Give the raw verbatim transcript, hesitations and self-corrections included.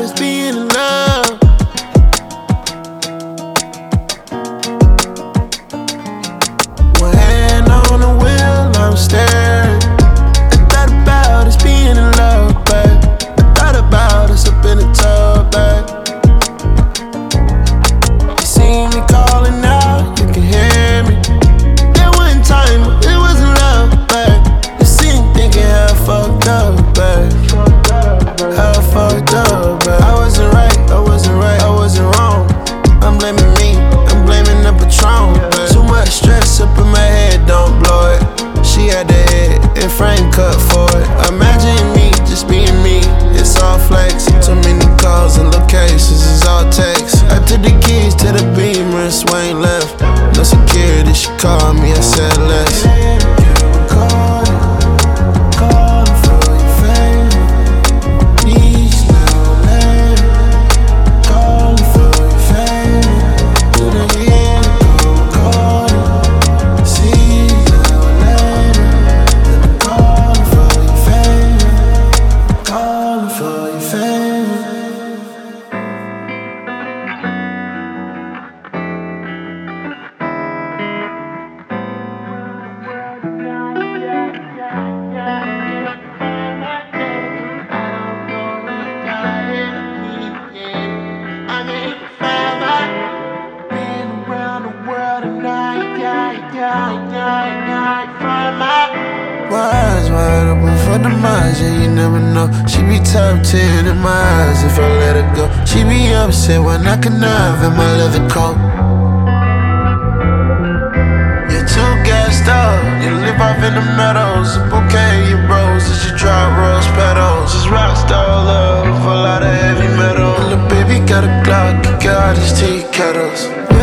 is being in love. One hand on the wheel, I'm staring. I thought about us being in love, babe. I thought about us up in the tub, babe. You see me calling out, you can hear me. That one time, it wasn't love, babe. You see me thinking how I fucked up, babe. How I fucked up, babe. I wasn't right, I wasn't right, I wasn't wrong. I'm blaming me, I'm blaming the Patron, babe. Too much stress up in my head, don't blow it. She had the head and frame cut for it. Imagine me just being me, it's all flex. Too many calls and locations, it's all text. I took the keys to the Beamer and Swain left. No security, she called me, I said less. Wise, wide open for the minds, yeah, you never know. She be top ten in my eyes if I let her go. She be upset when I connive in my leather coat. You're too gassed up, you live off in the meadows. A bouquet of your roses, you drop rose petals. It's rockstar love, a lot of heavy metal. Little baby got a Glock, you got these tea kettles.